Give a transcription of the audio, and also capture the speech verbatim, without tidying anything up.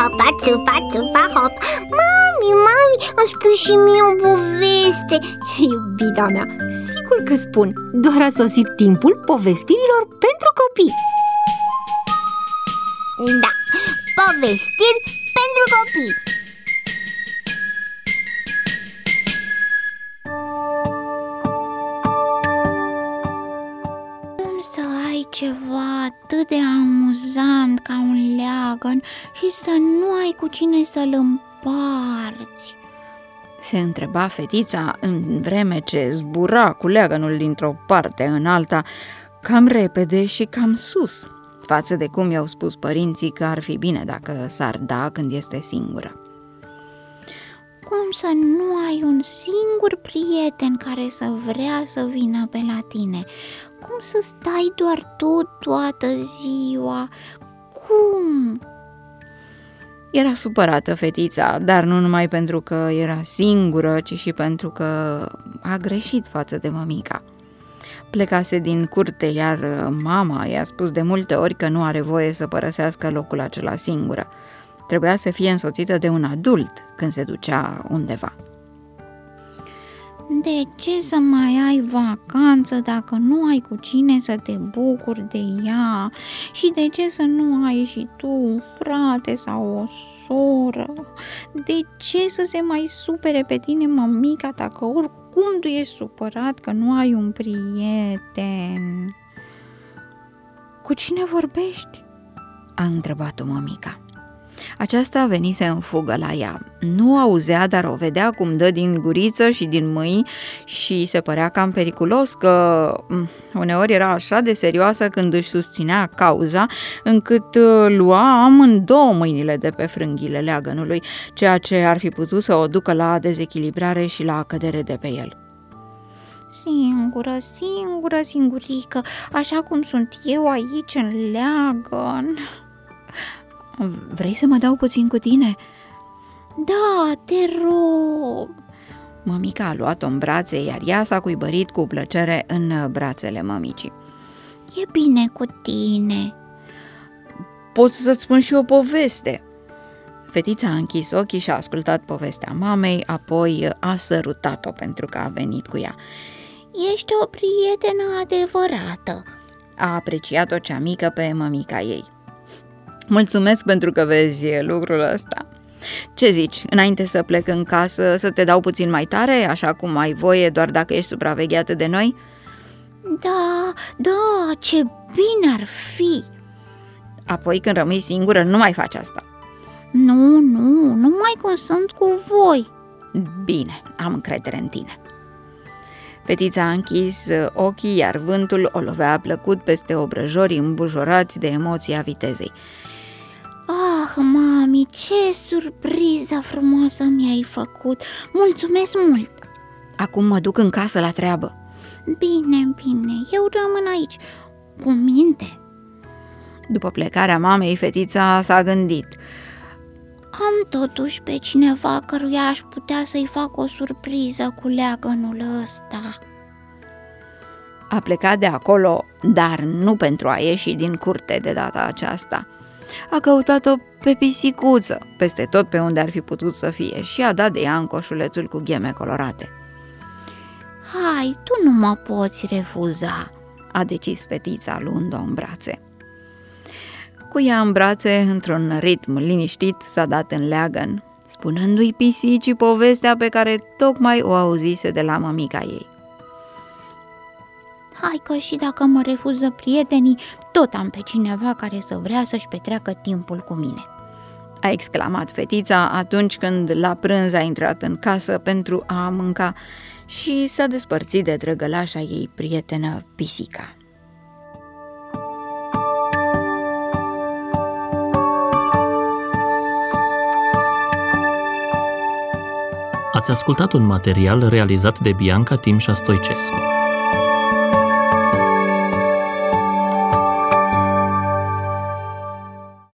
țupa, țupa, țupa, hop. Mami, mami, îmi spui și mie o poveste. Iubita mea, sigur că spun. Doar a sosit timpul povestirilor pentru copii. Da, povestiri pentru copii. Să ai ceva atât de amuzant ca un leagăn și să nu ai cu cine să-l împarți? Se întreba fetița în vreme ce zbura cu leagănul dintr-o parte în alta, cam repede și cam sus, față de cum i-au spus părinții că ar fi bine dacă s-ar da când este singură. Cum să nu ai un singur prieten care să vrea să vină pe la tine? Cum să stai doar tu toată ziua? Cum? Era supărată fetița, dar nu numai pentru că era singură, ci și pentru că a greșit față de mămica. Plecase din curte, iar mama i-a spus de multe ori că nu are voie să părăsească locul acela singură. Trebuia să fie însoțită de un adult când se ducea undeva. De ce să mai ai vacanță dacă nu ai cu cine să te bucuri de ea? Și de ce să nu ai și tu un frate sau o soră? De ce să se mai supere pe tine mămica dacă oricum tu ești supărat că nu ai un prieten? Cu cine vorbești? A întrebat-o mămica. Aceasta venise în fugă la ea. Nu auzea, dar o vedea cum dă din guriță și din mâini și se părea cam periculos, că uneori era așa de serioasă când își susținea cauza, încât lua amândouă mâinile de pe frânghile leagănului, ceea ce ar fi putut să o ducă la dezechilibrare și la cădere de pe el. Singură, singură, singurică, așa cum sunt eu aici în leagăn. Vrei să mă dau puțin cu tine? Da, te rog. Mămica a luat-o în brațe, iar ea s-a cuibărit cu plăcere în brațele mămicii. E bine cu tine. Pot să-ți spun și o poveste. Fetița a închis ochii și a ascultat povestea mamei, apoi a sărutat-o pentru că a venit cu ea. Ești o prietenă adevărată, a apreciat-o cea mică pe mămica ei. Mulțumesc pentru că vezi lucrul ăsta. Ce zici, înainte să plec în casă, să te dau puțin mai tare, așa cum ai voie doar dacă ești supravegheată de noi? Da, da, ce bine ar fi! Apoi când rămâi singură, nu mai faci asta. Nu, nu, numai când sunt cu voi. Bine, am încredere în tine. Fetița a închis ochii, iar vântul o lovea plăcut peste obrăjorii îmbujorați de emoția vitezei. Ah, mami, ce surpriză frumoasă mi-ai făcut! Mulțumesc mult! Acum mă duc în casă la treabă. Bine, bine, eu rămân aici, cu minte. După plecarea mamei, fetița s-a gândit. Am totuși pe cineva căruia aș putea să-i fac o surpriză cu leagănul ăsta. A plecat de acolo, dar nu pentru a ieși din curte de data aceasta. A căutat-o pe pisicuță, peste tot pe unde ar fi putut să fie, și a dat de ea în coșulețul cu gheme colorate. Hai, tu nu mă poți refuza, a decis fetița luând-o în brațe. Cu ea în brațe, într-un ritm liniștit, s-a dat în leagăn, spunându-i pisicii povestea pe care tocmai o auzise de la mămica ei. Hai că și dacă mă refuză prietenii, tot am pe cineva care să vrea să-și petreacă timpul cu mine, a exclamat fetița atunci când la prânz a intrat în casă pentru a mânca și s-a despărțit de drăgălașa ei prietenă, pisica. Ați ascultat un material realizat de Bianca Timșa Stoicescu.